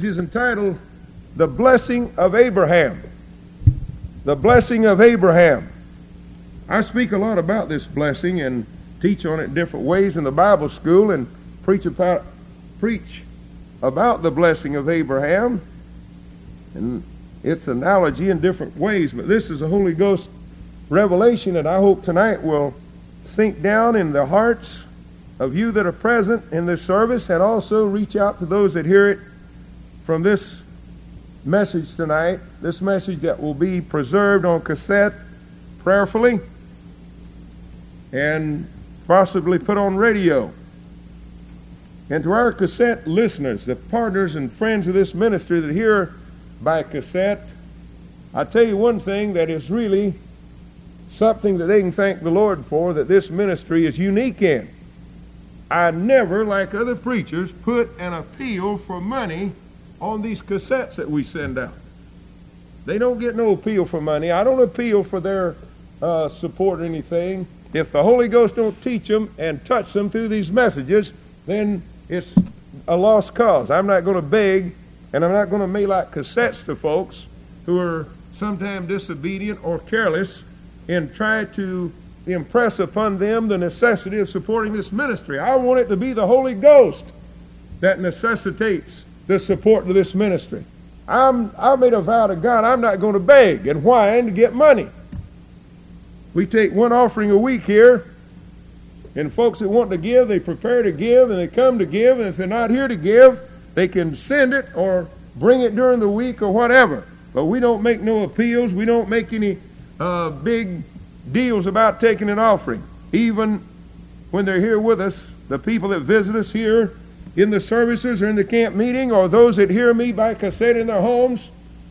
is entitled, The Blessing of Abraham. The Blessing of Abraham. I speak a lot about this blessing and teach on it in different ways in the Bible school and preach about the blessing of Abraham and its analogy in different ways. But this is a Holy Ghost revelation that I hope tonight will sink down in the hearts of you that are present in this service, and also reach out to those that hear it from this message tonight, this message that will be preserved on cassette prayerfully and possibly put on radio. And to our cassette listeners, the partners and friends of this ministry that hear by cassette, I tell you one thing that is really something that they can thank the Lord for, that this ministry is unique in. I never, like other preachers, put an appeal for money on these cassettes that we send out. They don't get no appeal for money. I don't appeal for their support or anything. If the Holy Ghost don't teach them and touch them through these messages, then it's a lost cause. I'm not going to beg, and I'm not going to mail out cassettes to folks who are sometimes disobedient or careless and try to impress upon them the necessity of supporting this ministry. I want it to be the Holy Ghost that necessitates the support of this ministry. I made a vow to God, I'm not going to beg and whine to get money. We take one offering a week here, and folks that want to give, they prepare to give, and they come to give, and if they're not here to give, they can send it or bring it during the week or whatever. But we don't make no appeals. We don't make any big deals about taking an offering. Even when they're here with us, the people that visit us here in the services or in the camp meeting, or those that hear me by cassette in their homes,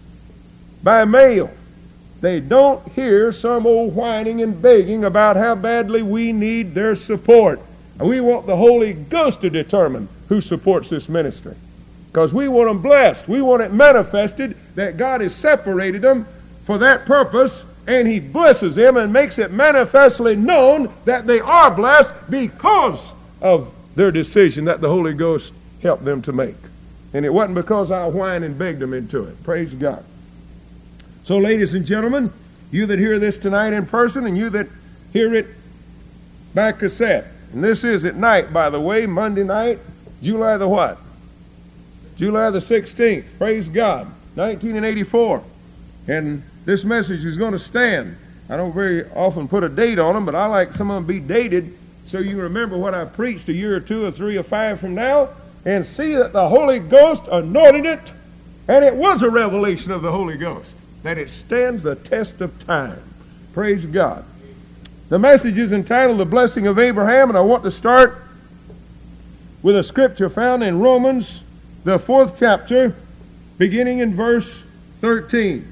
by mail, they don't hear some old whining and begging about how badly we need their support. And we want the Holy Ghost to determine who supports this ministry, because we want them blessed. We want it manifested that God has separated them for that purpose, and He blesses them and makes it manifestly known that they are blessed because of their decision that the Holy Ghost helped them to make. And it wasn't because I whined and begged them into it. Praise God. So, ladies and gentlemen, you that hear this tonight in person and you that hear it by cassette, and this is at night, by the way, Monday night, July the what? July the 16th. Praise God. 1984. And this message is going to stand. I don't very often put a date on them, but I like some of them be dated so you remember what I preached a year or 2 or 3 or 5 from now, and see that the Holy Ghost anointed it, and it was a revelation of the Holy Ghost, that it stands the test of time. Praise God. The message is entitled The Blessing of Abraham, and I want to start with a scripture found in Romans, the 4th chapter, beginning in verse 13.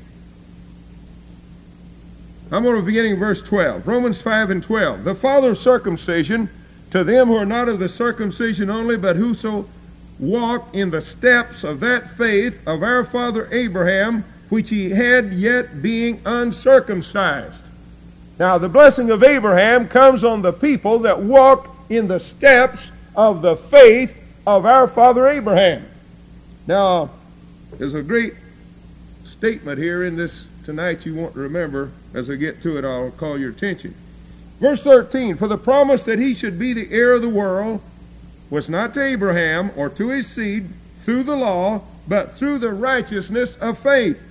I'm going to begin in verse 12. Romans 5 and 12. The father of circumcision, to them who are not of the circumcision only, but whoso walk in the steps of that faith of our father Abraham, which he had yet being uncircumcised. Now, the blessing of Abraham comes on the people that walk in the steps of the faith of our father Abraham. Now, there's a great statement here in this tonight you want to remember. As I get to it, I'll call your attention. Verse 13, for the promise that he should be the heir of the world was not to Abraham or to his seed through the law, but through the righteousness of faith.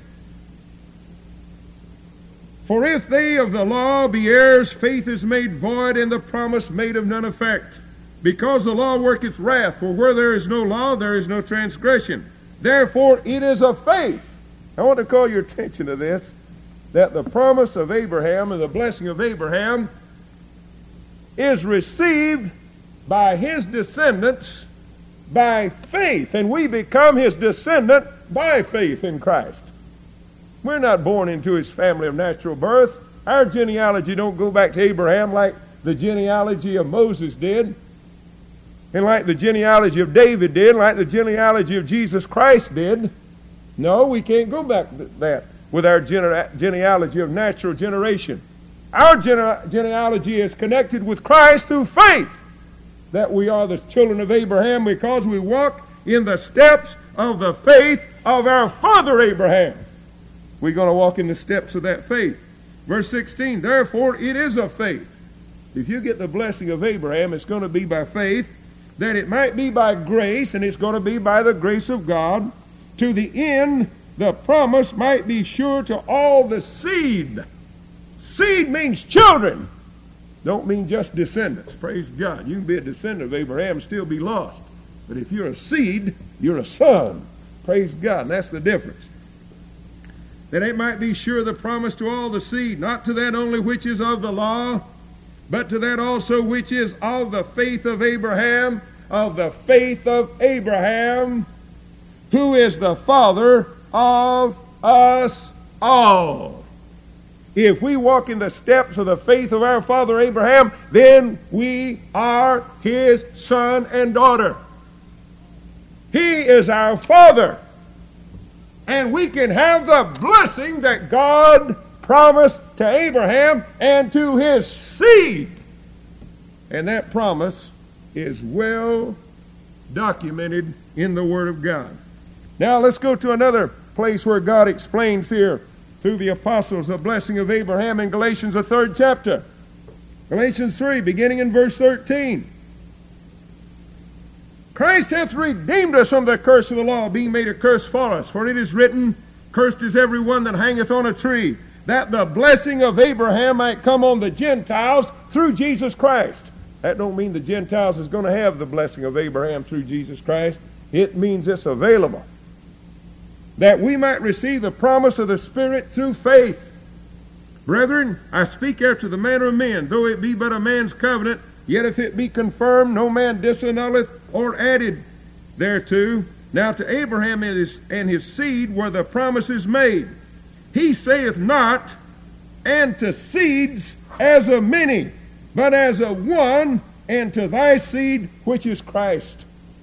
For if they of the law be heirs, faith is made void, and the promise made of none effect. Because the law worketh wrath, for where there is no law, there is no transgression. Therefore it is of faith. I want to call your attention to this, that the promise of Abraham and the blessing of Abraham is received by his descendants by faith, and we become his descendant by faith in Christ. We're not born into his family of natural birth. Our genealogy don't go back to Abraham like the genealogy of Moses did, and like the genealogy of David did, like the genealogy of Jesus Christ did. No, we can't go back to that with our genealogy of natural generation. Our genealogy is connected with Christ through faith, that we are the children of Abraham because we walk in the steps of the faith of our father Abraham. We're going to walk in the steps of that faith. Verse 16, therefore it is of faith. If you get the blessing of Abraham, it's going to be by faith, that it might be by grace, and it's going to be by the grace of God, to the end the promise might be sure to all the seed. Seed means children. Don't mean just descendants. Praise God. You can be a descendant of Abraham and still be lost. But if you're a seed, you're a son. Praise God. And that's the difference. That it might be sure the promise to all the seed, not to that only which is of the law, but to that also which is of the faith of Abraham, who is the father of us all. If we walk in the steps of the faith of our father Abraham, then we are his son and daughter. He is our father. And we can have the blessing that God promised to Abraham and to his seed. And that promise is well documented in the Word of God. Now let's go to another place where God explains here through the apostles the blessing of Abraham in Galatians, the 3rd chapter. Galatians 3, beginning in verse 13. Christ hath redeemed us from the curse of the law, being made a curse for us. For it is written, cursed is every one that hangeth on a tree, that the blessing of Abraham might come on the Gentiles through Jesus Christ. That don't mean the Gentiles is going to have the blessing of Abraham through Jesus Christ. It means it's available. That we might receive the promise of the Spirit through faith. Brethren, I speak after the manner of men, though it be but a man's covenant, yet if it be confirmed, no man disannulleth or added thereto. Now to Abraham and his seed were the promises made. He saith not, and to seeds as of many, but as of one, and to thy seed, which is Christ.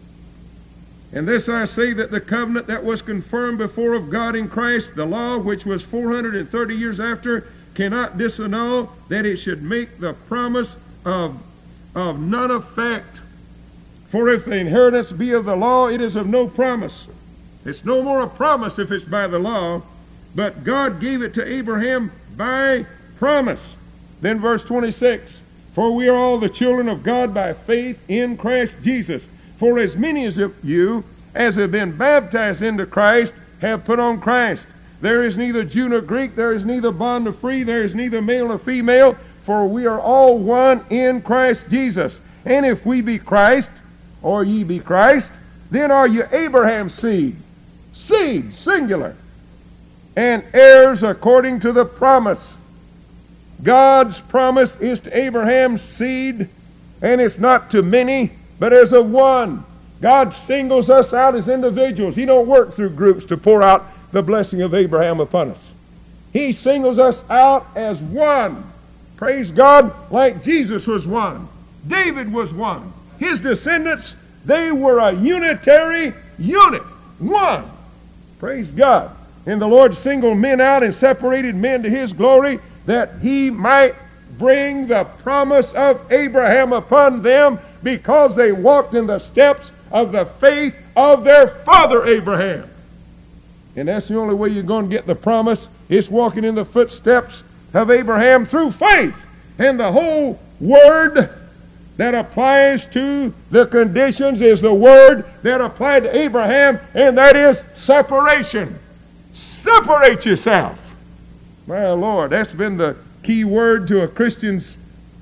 And this I say, that the covenant that was confirmed before of God in Christ, the law which was 430 years after, cannot disannul, that it should make the promise of none effect. For if the inheritance be of the law, it is of no promise. It's no more a promise if it's by the law, but God gave it to Abraham by promise. Then verse 26, for we are all the children of God by faith in Christ Jesus. For as many of you as have been baptized into Christ have put on Christ. There is neither Jew nor Greek, there is neither bond nor free, there is neither male nor female, for we are all one in Christ Jesus. And if we be Christ, or ye be Christ, then are you Abraham's seed. Seed, singular. And heirs according to the promise. God's promise is to Abraham's seed, and it's not to many, but as a one. God singles us out as individuals. He don't work through groups to pour out the blessing of Abraham upon us. He singles us out as one. Praise God, like Jesus was one. David was one. His descendants, they were a unitary unit. One. Praise God. And the Lord singled men out and separated men to his glory, that he might bring the promise of Abraham upon them, because they walked in the steps of the faith of their father Abraham. And that's the only way you're going to get the promise. It's walking in the footsteps of Abraham through faith. And the whole word that applies to the conditions is the word that applied to Abraham, and that is separation. Separate yourself. My Lord, that's been the key word to a Christian's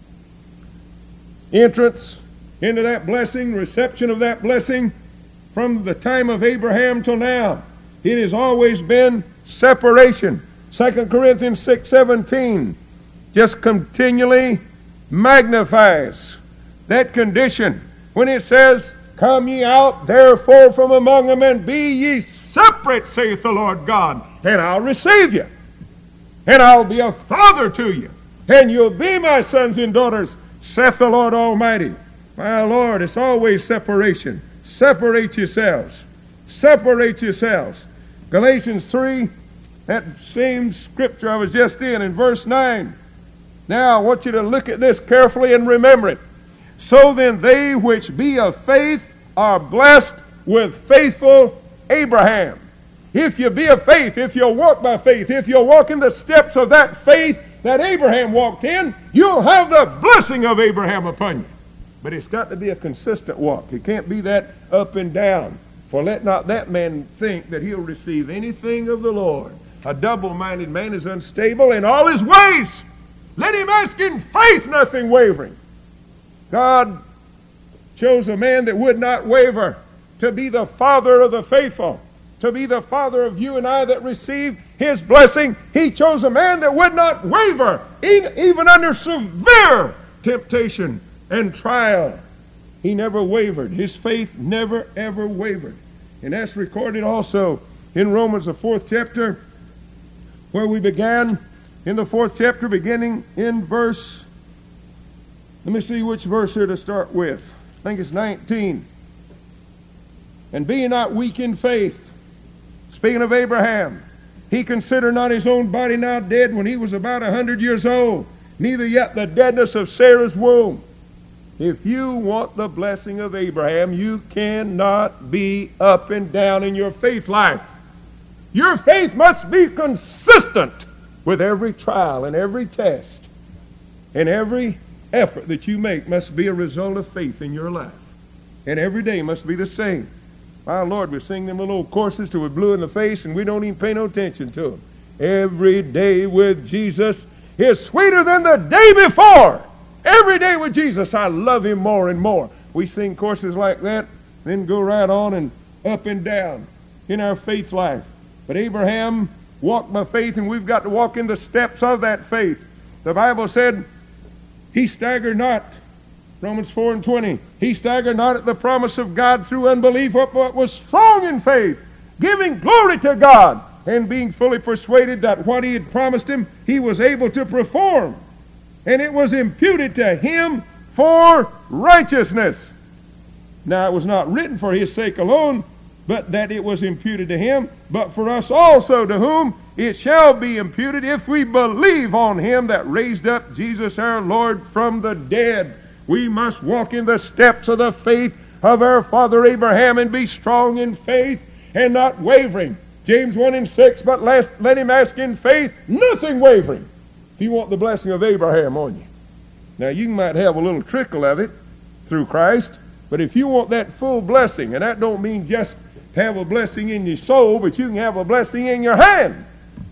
entrance into that blessing, reception of that blessing from the time of Abraham till now. It has always been separation. 2 Corinthians 6:17 just continually magnifies that condition when it says, come ye out therefore from among them, and be ye separate, saith the Lord God, and I'll receive you, and I'll be a father to you, and you'll be my sons and daughters, saith the Lord Almighty. My Lord, it's always separation. Separate yourselves. Separate yourselves. Galatians 3, that same scripture I was just in verse 9. Now I want you to look at this carefully and remember it. So then they which be of faith are blessed with faithful Abraham. If you be of faith, if you'll walk by faith, if you'll walk in the steps of that faith that Abraham walked in, you'll have the blessing of Abraham upon you. But it's got to be a consistent walk. It can't be that up and down. For let not that man think that he'll receive anything of the Lord. A double-minded man is unstable in all his ways. Let him ask in faith, nothing wavering. God chose a man that would not waver to be the father of the faithful, to be the father of you and I that receive his blessing. He chose a man that would not waver, even under severe temptation and trial. He never wavered. His faith never, ever wavered. And that's recorded also in Romans, the 4th chapter, where we began in the 4th chapter, beginning in verse, let me see which verse here to start with. I think it's 19. And being not weak in faith, speaking of Abraham, he considered not his own body now dead when he was about 100 years old, neither yet the deadness of Sarah's womb. If you want the blessing of Abraham, you cannot be up and down in your faith life. Your faith must be consistent with every trial and every test. And every effort that you make must be a result of faith in your life. And every day must be the same. My Lord, we sing them little old courses till we're blue in the face and we don't even pay no attention to them. Every day with Jesus is sweeter than the day before. Every day with Jesus, I love him more and more. We sing courses like that, then go right on and up and down in our faith life. But Abraham walked by faith, and we've got to walk in the steps of that faith. The Bible said, he staggered not. Romans 4:20. He staggered not at the promise of God through unbelief, but was strong in faith, giving glory to God, and being fully persuaded that what he had promised him, he was able to perform. And it was imputed to him for righteousness. Now it was not written for his sake alone, but that it was imputed to him, but for us also, to whom it shall be imputed if we believe on him that raised up Jesus our Lord from the dead. We must walk in the steps of the faith of our father Abraham and be strong in faith and not wavering. James 1:6, but let him ask in faith, nothing wavering. If you want the blessing of Abraham on you. Now you might have a little trickle of it through Christ, but if you want that full blessing, and that don't mean just have a blessing in your soul, but you can have a blessing in your hand.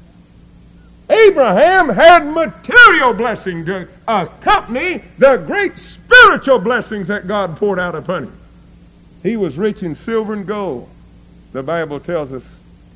Abraham had material blessing to accompany the great spiritual blessings that God poured out upon him. He was rich in silver and gold, the Bible tells us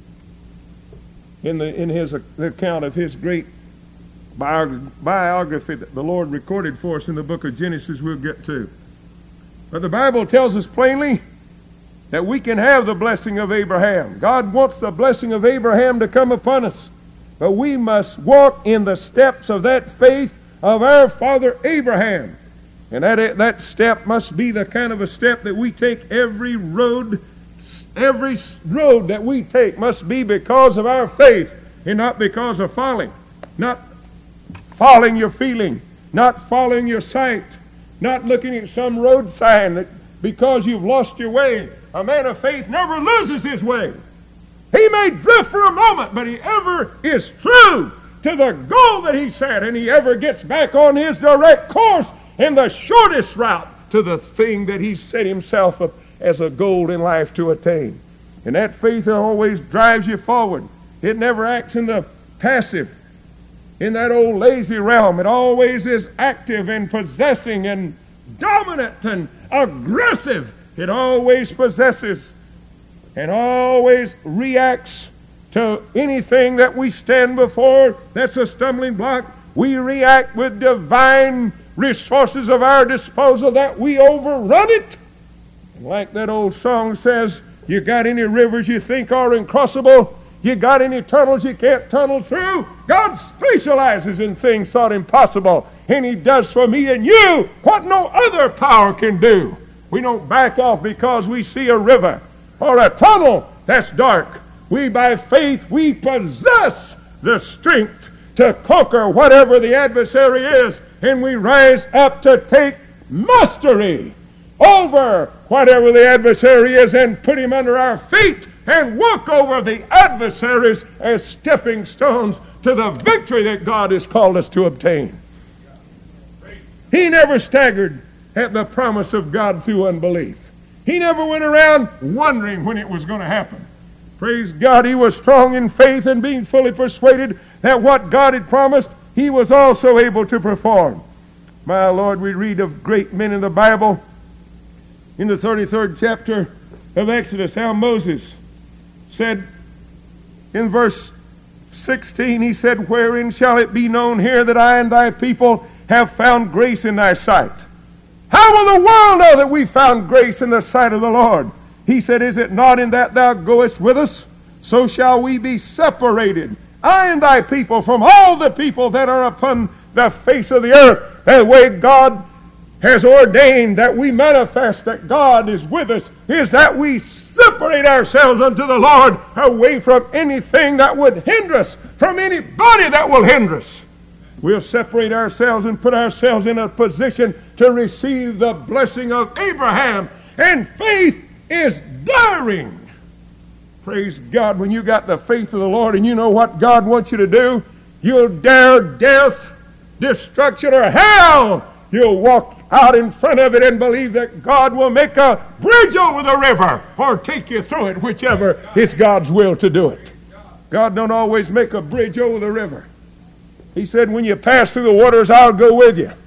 in his account of his great biography that the Lord recorded for us in the book of Genesis we'll get to. But the Bible tells us plainly that we can have the blessing of Abraham. God wants the blessing of Abraham to come upon us. But we must walk in the steps of that faith of our father Abraham. And that step must be the kind of a step that we take every road that we take must be because of our faith and not because of folly. Not following your feeling, not following your sight, not looking at some road sign that because you've lost your way. A man of faith never loses his way. He may drift for a moment, but he ever is true to the goal that he set, and he ever gets back on his direct course in the shortest route to the thing that he set himself up as a goal in life to attain. And that faith always drives you forward. It never acts in the passive, in that old lazy realm. It always is active and possessing and dominant and aggressive. It always possesses and always reacts to anything that we stand before that's a stumbling block. We react with divine resources of our disposal that we overrun it. And like that old song says, you got any rivers you think are incrossable? You got any tunnels you can't tunnel through? God specializes in things thought impossible. And he does for me and you what no other power can do. We don't back off because we see a river or a tunnel that's dark. We, by faith, we possess the strength to conquer whatever the adversary is. And we rise up to take mastery over whatever the adversary is and put him under our feet and walk over the adversaries as stepping stones to the victory that God has called us to obtain. He never staggered at the promise of God through unbelief. He never went around wondering when it was going to happen. Praise God, he was strong in faith and being fully persuaded that what God had promised, he was also able to perform. My Lord, we read of great men in the Bible. In the 33rd chapter of Exodus, how Moses said in verse 16, he said, "Wherein shall it be known here that I and thy people have found grace in thy sight?" How will the world know that we found grace in the sight of the Lord? He said, "Is it not in that thou goest with us? So shall we be separated, I and thy people, from all the people that are upon the face of the earth." The way God has ordained that we manifest that God is with us is that we separate ourselves unto the Lord, away from anything that would hinder us, from anybody that will hinder us. We'll separate ourselves and put ourselves in a position to receive the blessing of Abraham. And faith is daring. Praise God, when you got the faith of the Lord and you know what God wants you to do, you'll dare death, destruction, or hell. You'll walk out in front of it and believe that God will make a bridge over the river or take you through it, whichever is God's will to do it. God don't always make a bridge over the river. He said, "When you pass through the waters, I'll go with you.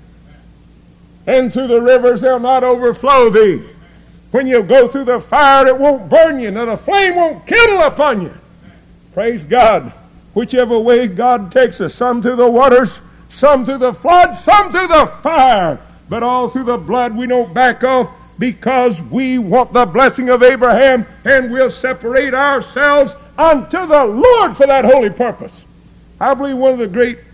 And through the rivers, they'll not overflow thee. When you go through the fire, it won't burn you, nor the flame won't kindle upon you." Praise God. Whichever way God takes us, some through the waters, some through the flood, some through the fire, but all through the blood. We don't back off because we want the blessing of Abraham, and we'll separate ourselves unto the Lord for that holy purpose. I believe one of the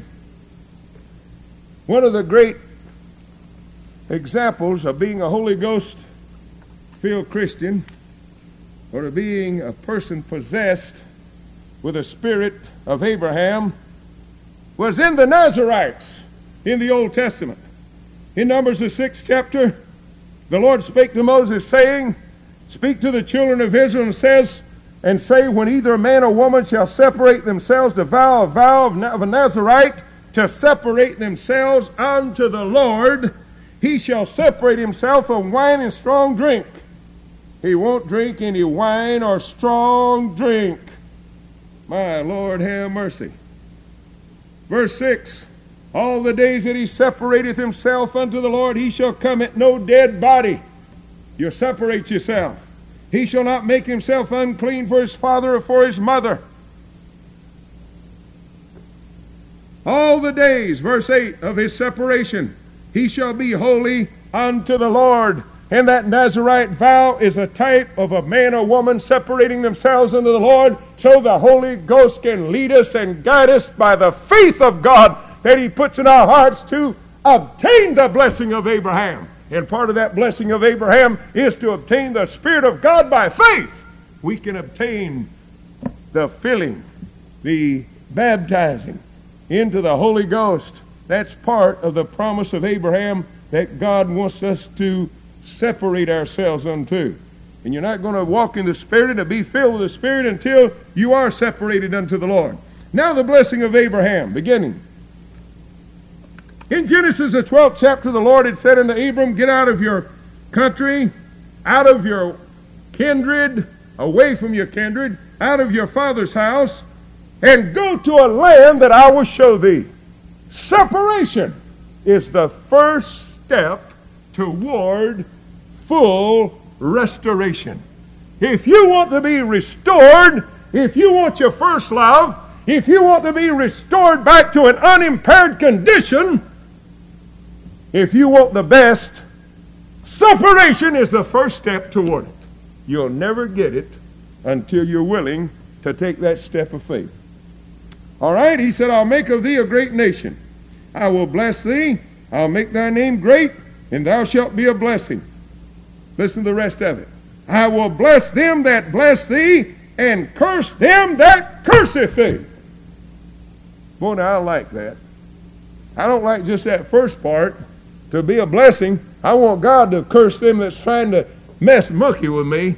great examples of being a Holy Ghost-filled Christian, or of being a person possessed with a spirit of Abraham, was in the Nazarites in the Old Testament. In Numbers the 6th chapter, the Lord spake to Moses, saying, "Speak to the children of Israel, and say, when either man or woman shall separate themselves to vow a vow of a Nazarite, to separate themselves unto the Lord, he shall separate himself from wine and strong drink." He won't drink any wine or strong drink. My Lord, have mercy. Verse 6, "All the days that he separateth himself unto the Lord, he shall come at no dead body." You separate yourself. "He shall not make himself unclean for his father or for his mother." All the days, verse 8, of his separation, he shall be holy unto the Lord. And that Nazarite vow is a type of a man or woman separating themselves unto the Lord, so the Holy Ghost can lead us and guide us by the faith of God that he puts in our hearts to obtain the blessing of Abraham. And part of that blessing of Abraham is to obtain the Spirit of God by faith. We can obtain the filling, the baptizing into the Holy Ghost. That's part of the promise of Abraham that God wants us to separate ourselves unto. And you're not going to walk in the Spirit and be filled with the Spirit until you are separated unto the Lord. Now the blessing of Abraham, beginning. In Genesis the 12th chapter, the Lord had said unto Abram, "Get out of your country, out of your kindred, away from your kindred, out of your father's house, and go to a land that I will show thee." Separation is the first step toward full restoration. If you want to be restored, if you want your first love, if you want to be restored back to an unimpaired condition, if you want the best, separation is the first step toward it. You'll never get it until you're willing to take that step of faith. All right, he said, "I'll make of thee a great nation. I will bless thee. I'll make thy name great, and thou shalt be a blessing." Listen to the rest of it. "I will bless them that bless thee, and curse them that curseth thee." Boy, now I like that. I don't like just that first part, to be a blessing. I want God to curse them that's trying to monkey with me.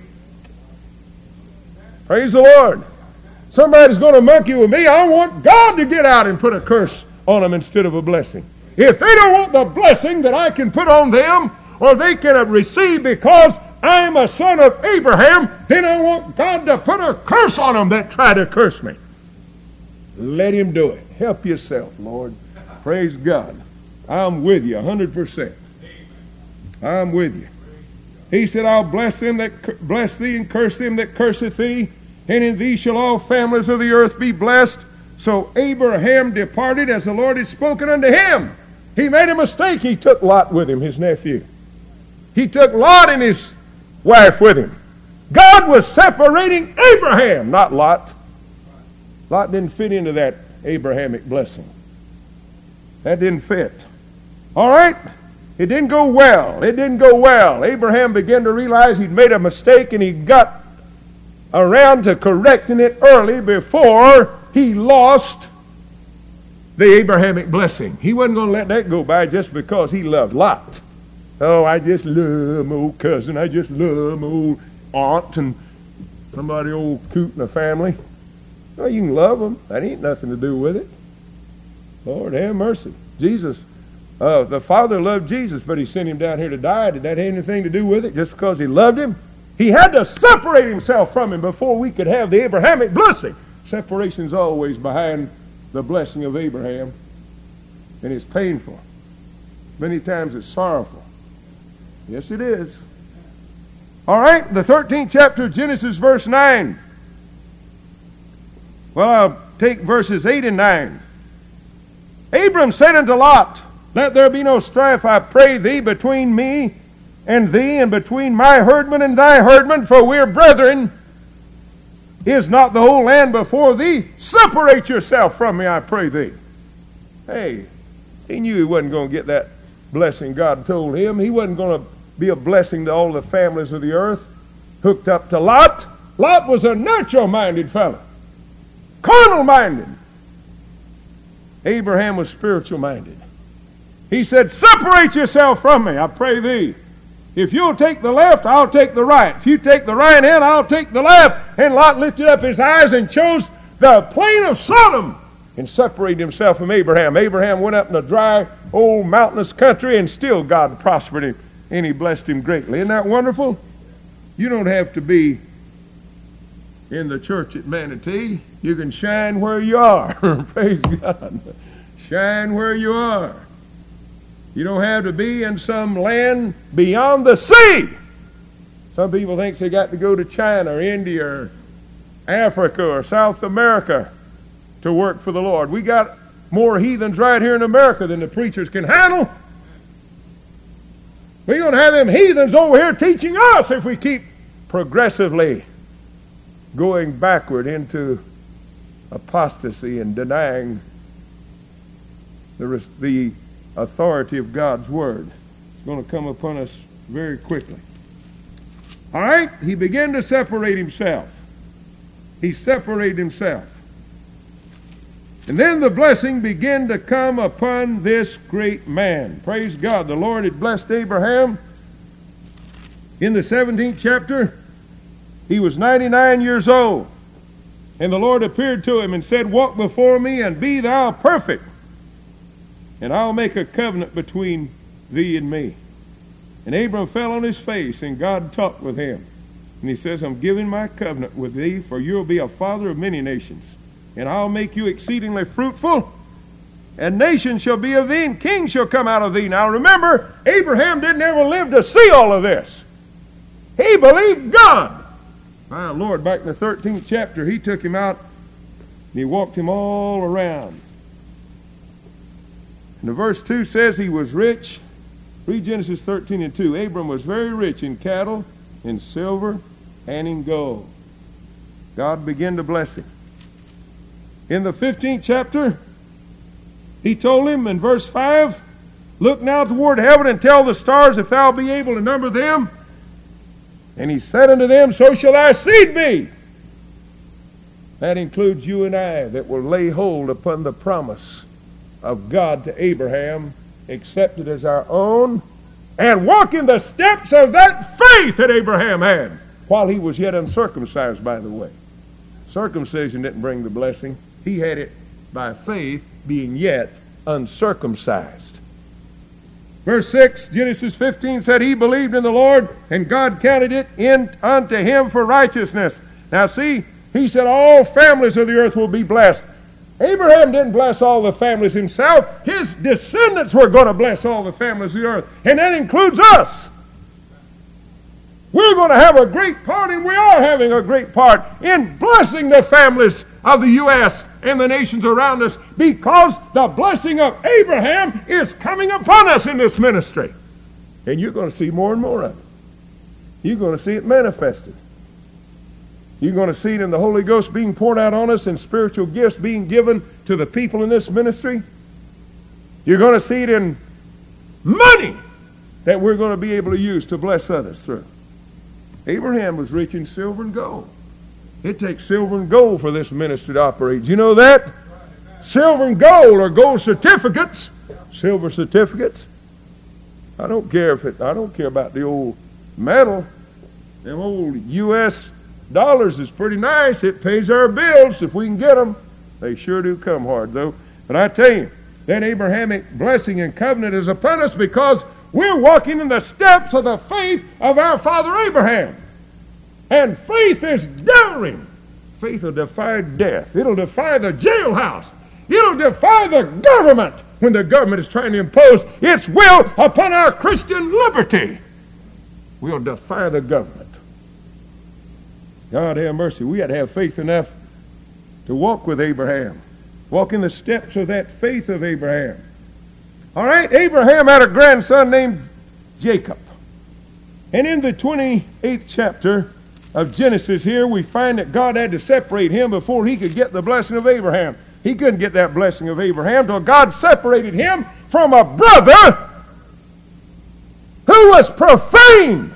Praise the Lord. Somebody's going to monkey with me. I want God to get out and put a curse on them instead of a blessing. If they don't want the blessing that I can put on them, or they can receive because I'm a son of Abraham, then I want God to put a curse on them that try to curse me. Let him do it. Help yourself, Lord. Praise God. I'm with you 100%. I'm with you. He said, I'll bless them that bless thee, and curse them that curseth thee, and in thee shall all families of the earth be blessed. So Abraham departed as the Lord had spoken unto him. He made a mistake. He took Lot with him, his nephew. He took Lot and his wife with him. God was separating Abraham, not Lot. Lot didn't fit into that Abrahamic blessing. That didn't fit. All right? It didn't go well. It didn't go well. Abraham began to realize he'd made a mistake, and he got around to correcting it early before he lost the Abrahamic blessing. He wasn't going to let that go by just because he loved Lot. Oh, I just love my old cousin. I just love my old aunt and somebody old coot in the family. Well, you can love them. That ain't nothing to do with it. Lord, have mercy. Jesus, the Father loved Jesus, but he sent him down here to die. Did that have anything to do with it just because he loved him? He had to separate himself from him before we could have the Abrahamic blessing. Separation's always behind the blessing of Abraham, and it's painful. Many times it's sorrowful. Yes, it is. All right, the 13th chapter of Genesis, verse 9. Well, I'll take verses 8 and 9. Abram said unto Lot, let there be no strife, I pray thee, between me and thee, and between my herdmen and thy herdmen, for we are brethren. Is not the whole land before thee? Separate yourself from me, I pray thee. Hey, he knew he wasn't going to get that blessing God told him. He wasn't going to be a blessing to all the families of the earth hooked up to Lot. Lot was a natural-minded fellow, carnal-minded. Abraham was spiritual-minded. He said, separate yourself from me, I pray thee. If you'll take the left, I'll take the right. If you take the right hand, I'll take the left. And Lot lifted up his eyes and chose the plain of Sodom and separated himself from Abraham. Abraham went up in a dry, old, mountainous country, and still God prospered him, and he blessed him greatly. Isn't that wonderful? You don't have to be in the church at Manatee. You can shine where you are. Praise God. Shine where you are. You don't have to be in some land beyond the sea. Some people think they got to go to China or India or Africa or South America to work for the Lord. We got more heathens right here in America than the preachers can handle. We're going to have them heathens over here teaching us if we keep progressively going backward into apostasy and denying the authority of God's Word. It's going to come upon us very quickly. All right, he began to separate himself. He separated himself. And then the blessing began to come upon this great man. Praise God. The Lord had blessed Abraham. In the 17th chapter, he was 99 years old. And the Lord appeared to him and said, walk before me and be thou perfect, and I'll make a covenant between thee and me. And Abram fell on his face, and God talked with him. And he says, I'm giving my covenant with thee, for you'll be a father of many nations. And I'll make you exceedingly fruitful, and nations shall be of thee, and kings shall come out of thee. Now remember, Abraham didn't ever live to see all of this. He believed God. My Lord, back in the 13th chapter, he took him out, and he walked him all around. And the verse 2 says he was rich. Read Genesis 13 and 2. Abram was very rich in cattle, in silver, and in gold. God began to bless him. In the 15th chapter, he told him in verse 5, look now toward heaven and tell the stars if thou be able to number them. And he said unto them, so shall thy seed be. That includes you and I that will lay hold upon the promise of God to Abraham, accept it as our own, and walk in the steps of that faith that Abraham had while he was yet uncircumcised, by the way. Circumcision didn't bring the blessing. He had it by faith, being yet uncircumcised. Verse 6, Genesis 15 said, he believed in the Lord, and God counted it unto him for righteousness. Now see, he said all families of the earth will be blessed. Abraham didn't bless all the families himself. His descendants were going to bless all the families of the earth. And that includes us. We're going to have a great part, and we are having a great part in blessing the families of the U.S. and the nations around us, because the blessing of Abraham is coming upon us in this ministry. And you're going to see more and more of it. You're going to see it manifested. You're going to see it in the Holy Ghost being poured out on us and spiritual gifts being given to the people in this ministry. You're going to see it in money that we're going to be able to use to bless others through. Abraham was rich in silver and gold. It takes silver and gold for this ministry to operate. Do you know that? Silver and gold are gold certificates. Silver certificates. I don't care about the old metal. Them old U.S. dollars is pretty nice. It pays our bills if we can get them. They sure do come hard, though. But I tell you, that Abrahamic blessing and covenant is upon us because we're walking in the steps of the faith of our father Abraham. And faith is daring. Faith will defy death. It'll defy the jailhouse. It'll defy the government when the government is trying to impose its will upon our Christian liberty. We'll defy the government. God have mercy. We had to have faith enough to walk with Abraham. Walk in the steps of that faith of Abraham. All right, Abraham had a grandson named Jacob. And in the 28th chapter of Genesis here, we find that God had to separate him before he could get the blessing of Abraham. He couldn't get that blessing of Abraham until God separated him from a brother who was profane.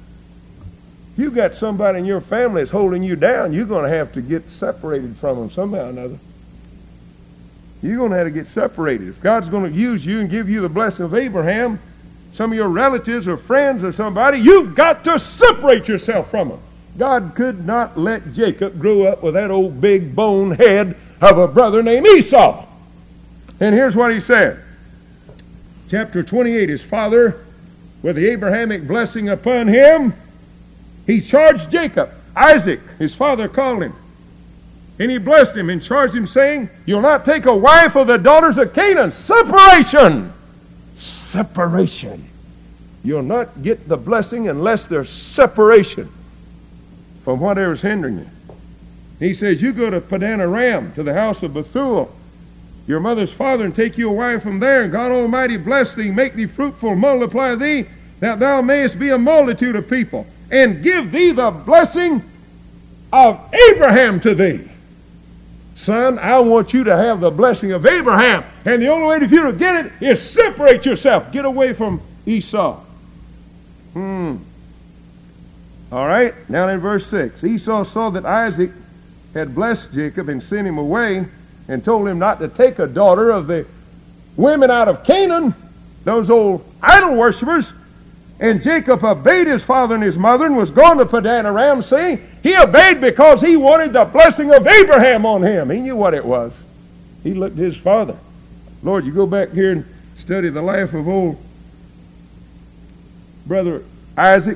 You got somebody in your family that's holding you down, you're going to have to get separated from them somehow or another. You're going to have to get separated. If God's going to use you and give you the blessing of Abraham, some of your relatives or friends or somebody, you've got to separate yourself from them. God could not let Jacob grow up with that old big bone head of a brother named Esau. And here's what he said. Chapter 28, his father, with the Abrahamic blessing upon him, he charged Jacob, Isaac, his father called him. And he blessed him and charged him, saying, you'll not take a wife of the daughters of Canaan. Separation. Separation. You'll not get the blessing unless there's separation from whatever's hindering you. He says, you go to Padan Aram, to the house of Bethuel, your mother's father, and take you a wife from there, and God Almighty bless thee, make thee fruitful, multiply thee, that thou mayest be a multitude of people, and give thee the blessing of Abraham to thee. Son, I want you to have the blessing of Abraham, and the only way for you to get it is separate yourself. Get away from Esau. All right, now in verse 6, Esau saw that Isaac had blessed Jacob and sent him away and told him not to take a daughter of the women out of Canaan, those old idol worshippers. And Jacob obeyed his father and his mother and was gone to Padan Aram. See, he obeyed because he wanted the blessing of Abraham on him. He knew what it was. He looked at his father. Lord, you go back here and study the life of old brother Isaac.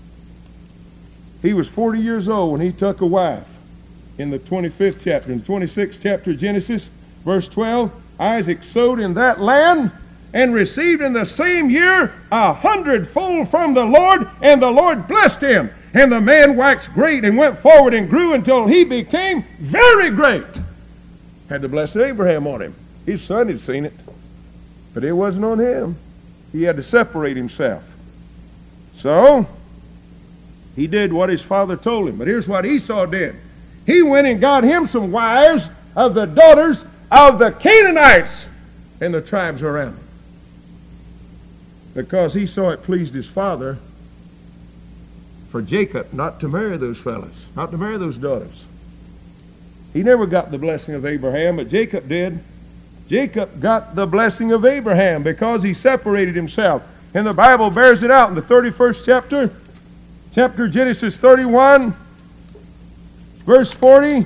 He was 40 years old when he took a wife. In the 25th chapter, in the 26th chapter of Genesis, verse 12, Isaac sowed in that land and received in the same year 100-fold from the Lord, and the Lord blessed him. And the man waxed great and went forward and grew until he became very great. Had the blessing of Abraham on him. His son had seen it, but it wasn't on him. He had to separate himself. So, he did what his father told him. But here's what Esau did. He went and got him some wives of the daughters of the Canaanites and the tribes around him. Because he saw it pleased his father for Jacob not to marry those fellas, not to marry those daughters. He never got the blessing of Abraham, but Jacob did. Jacob got the blessing of Abraham because he separated himself. And the Bible bears it out in the 31st chapter Genesis 31, verse 40.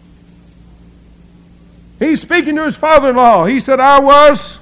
He's speaking to his father-in-law. He said, I was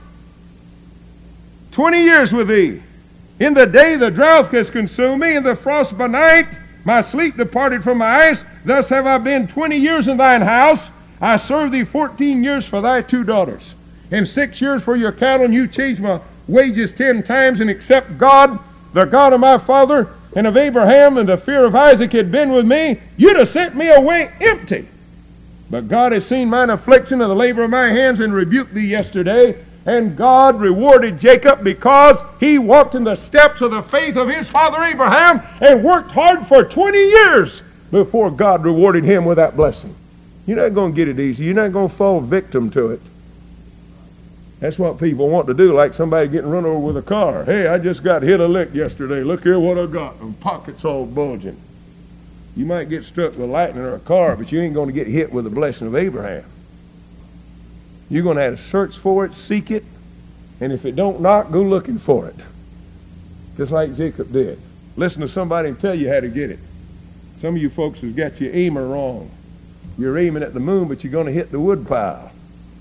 20 years with thee. In the day the drought has consumed me, and the frost by night, my sleep departed from my eyes. Thus have I been 20 years in thine house. I served thee 14 years for thy 2 daughters, and 6 years for your cattle, and you changed my wages 10 times, and except God, the God of my father, and of Abraham, and the fear of Isaac had been with me, you'd have sent me away empty. But God has seen mine affliction and the labor of my hands, and rebuked thee yesterday. And God rewarded Jacob because he walked in the steps of the faith of his father Abraham and worked hard for 20 years before God rewarded him with that blessing. You're not going to get it easy. You're not going to fall victim to it. That's what people want to do, like somebody getting run over with a car. Hey, I just got hit a lick yesterday. Look here what I got. And pockets all bulging. You might get struck with lightning or a car, but you ain't going to get hit with the blessing of Abraham. You're going to have to search for it, seek it, and if it don't knock, go looking for it. Just like Jacob did. Listen to somebody and tell you how to get it. Some of you folks has got your aimer wrong. You're aiming at the moon, but you're going to hit the wood pile.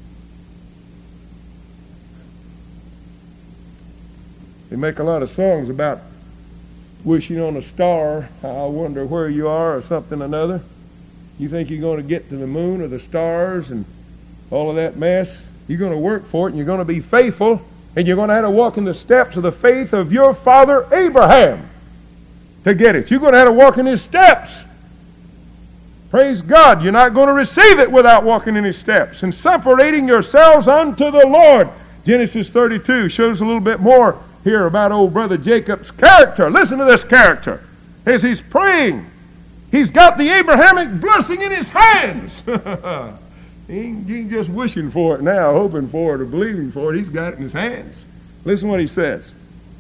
They make a lot of songs about wishing on a star. I wonder where you are, or something or another. You think you're going to get to the moon or the stars and all of that mess? You're going to work for it, and you're going to be faithful, and you're going to have to walk in the steps of the faith of your father Abraham to get it. You're going to have to walk in his steps. Praise God. You're not going to receive it without walking in his steps and separating yourselves unto the Lord. Genesis 32 shows a little bit more here about old brother Jacob's character. Listen to this character. As he's praying, he's got the Abrahamic blessing in his hands. He ain't just wishing for it now, hoping for it or believing for it. He's got it in his hands. Listen what he says.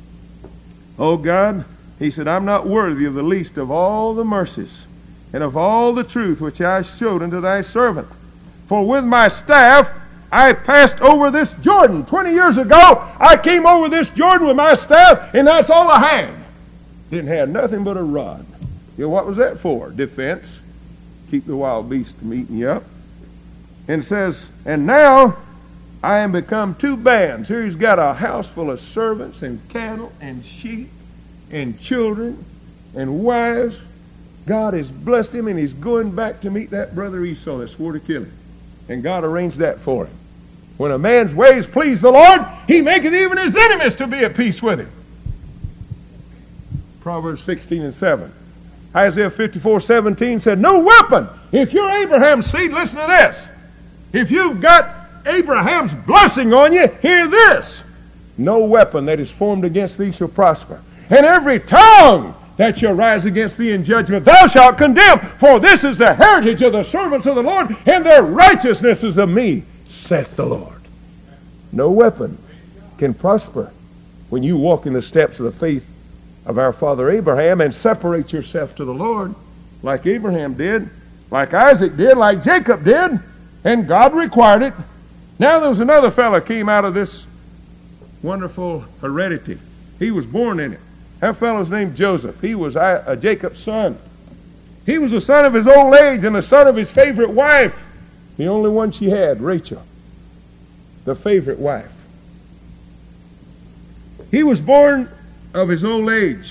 Oh God, he said, I'm not worthy of the least of all the mercies and of all the truth which I showed unto thy servant. For with my staff I passed over this Jordan. 20 years ago, I came over this Jordan with my staff, and that's all I had. Didn't have nothing but a rod. You know, what was that for? Defense. Keep the wild beasts from eating you up. And it says, and now I am become 2 bands. Here he's got a house full of servants and cattle and sheep and children and wives. God has blessed him, and he's going back to meet that brother Esau that swore to kill him. And God arranged that for him. When a man's ways please the Lord, he maketh even his enemies to be at peace with him. Proverbs 16:7. Isaiah 54:17 said, no weapon. If you're Abraham's seed, listen to this. If you've got Abraham's blessing on you, hear this. No weapon that is formed against thee shall prosper. And every tongue that shall rise against thee in judgment thou shalt condemn. For this is the heritage of the servants of the Lord, and their righteousness is of me, saith the Lord. No weapon can prosper when you walk in the steps of the faith of our father Abraham and separate yourself to the Lord like Abraham did, like Isaac did, like Jacob did, and God required it. Now there was another fellow came out of this wonderful heredity. He was born in it. That fellow's named Joseph. He was Jacob's son. He was the son of his old age and the son of his favorite wife, the only one she had, Rachel, the favorite wife. He was born of his old age.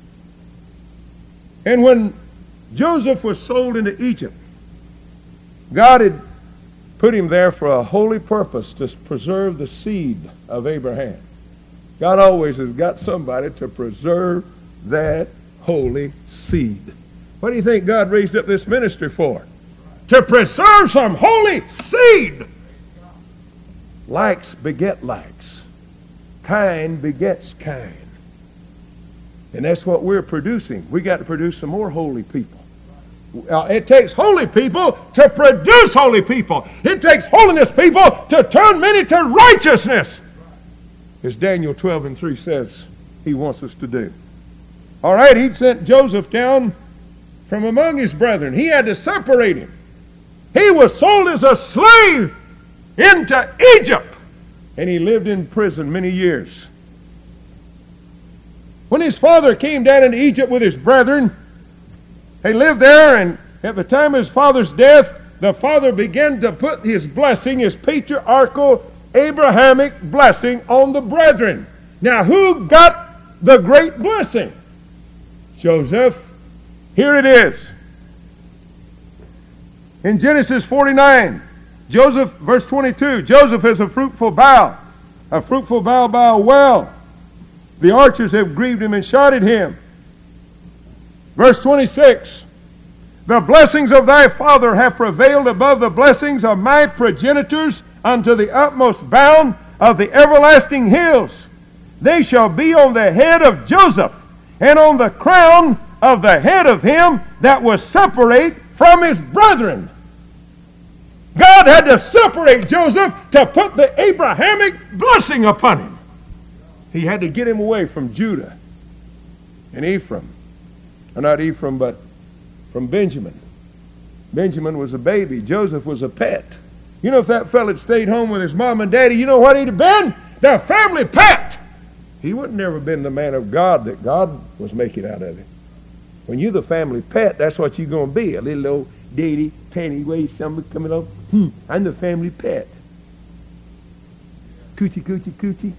And when Joseph was sold into Egypt, God had put him there for a holy purpose, to preserve the seed of Abraham. God always has got somebody to preserve that holy seed. What do you think God raised up this ministry for? To preserve some holy seed. Likes beget likes. Kind begets kind. And that's what we're producing. We got to produce some more holy people. It takes holy people to produce holy people. It takes holiness people to turn many to righteousness, as Daniel 12:3 says he wants us to do. All right, he sent Joseph down from among his brethren. He had to separate him. He was sold as a slave into Egypt, and he lived in prison many years. When his father came down into Egypt with his brethren, they lived there, and at the time of his father's death, the father began to put his blessing, his patriarchal, Abrahamic blessing on the brethren. Now, who got the great blessing? Joseph. Here it is. In Genesis 49, Joseph, verse 22, Joseph is a fruitful bough by a well. The archers have grieved him and shot at him. Verse 26, the blessings of thy father have prevailed above the blessings of my progenitors unto the utmost bound of the everlasting hills. They shall be on the head of Joseph, and on the crown of the head of him that was separate from his brethren. God had to separate Joseph to put the Abrahamic blessing upon him. He had to get him away from Judah and Ephraim. Or not Ephraim, but from Benjamin. Benjamin was a baby. Joseph was a pet. You know, if that fella had stayed home with his mom and daddy, you know what he'd have been? The family pet. He wouldn't never been the man of God that God was making out of him. When you're the family pet, that's what you're going to be. A little old daddy, panty waist, somebody coming up. I'm the family pet. Coochie, coochie, coochie.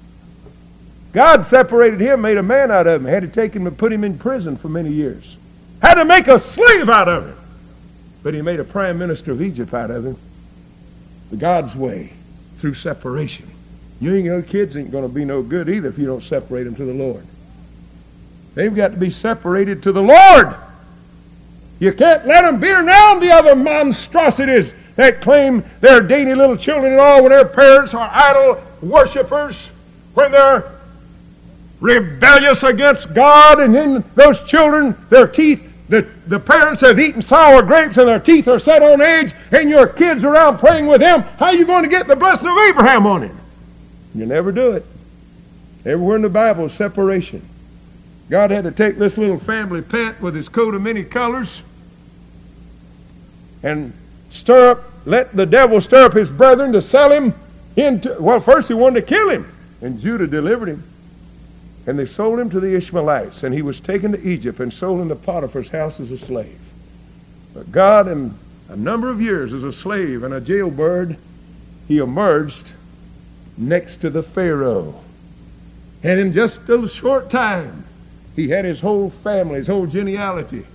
God separated him, made a man out of him. Had to take him and put him in prison for many years. Had to make a slave out of him. But he made a prime minister of Egypt out of him. The God's way, through separation. Your kids ain't going to be no good either if you don't separate them to the Lord. They've got to be separated to the Lord. You can't let them be around the other monstrosities that claim they're dainty little children and all when their parents are idol worshipers, when they're rebellious against God, and then those children, their teeth, the parents have eaten sour grapes and their teeth are set on edge, and your kids are around praying with them. How are you going to get the blessing of Abraham on him? You never do it. Everywhere in the Bible is separation. God had to take this little family pet with his coat of many colors and let the devil stir up his brethren to sell him into, well, first he wanted to kill him, and Judah delivered him. And they sold him to the Ishmaelites, and he was taken to Egypt and sold into Potiphar's house as a slave. But God, in a number of years as a slave and a jailbird, he emerged next to the Pharaoh. And in just a short time, he had his whole family, his whole genealogy.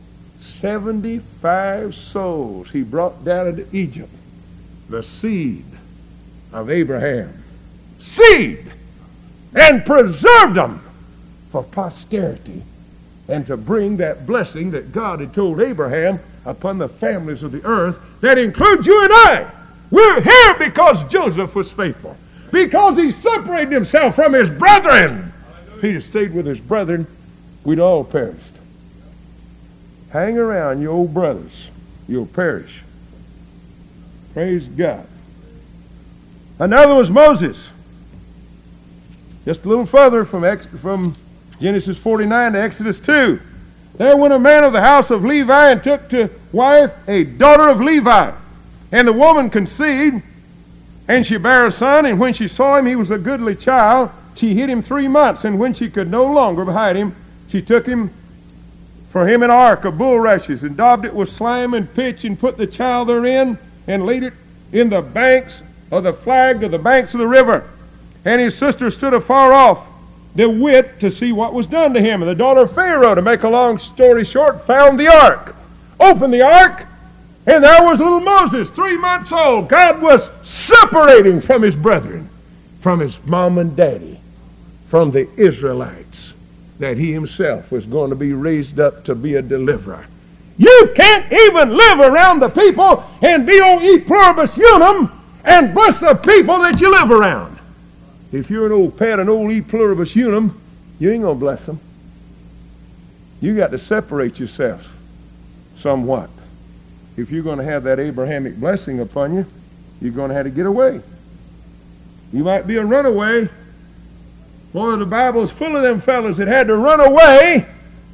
75 souls he brought down into Egypt. The seed of Abraham. Seed! And preserved them for posterity and to bring that blessing that God had told Abraham upon the families of the earth, that includes you and I. We're here because Joseph was faithful, because he separated himself from his brethren. If he'd have stayed with his brethren, we'd all perished. Hang around your old brothers, you'll perish. Praise God. Another was Moses. Just a little further from Genesis 49 to Exodus 2. There went a man of the house of Levi and took to wife a daughter of Levi. And the woman conceived, and she bare a son, and when she saw him, he was a goodly child. She hid him 3 months, and when she could no longer hide him, she took him for him an ark of bulrushes, and daubed it with slime and pitch, and put the child therein, and laid it in the banks of the flag of the banks of the river. And his sister stood afar off, to wit, to see what was done to him. And the daughter of Pharaoh, to make a long story short, found the ark. Opened the ark, and there was little Moses, 3 months old. God was separating from his brethren, from his mom and daddy, from the Israelites, that he himself was going to be raised up to be a deliverer. You can't even live around the people and be on e pluribus unum and bless the people that you live around. If you're an old pet, an old e pluribus unum, you ain't going to bless them. You got to separate yourself somewhat. If you're going to have that Abrahamic blessing upon you, you're going to have to get away. You might be a runaway. Boy, the Bible is full of them fellas that had to run away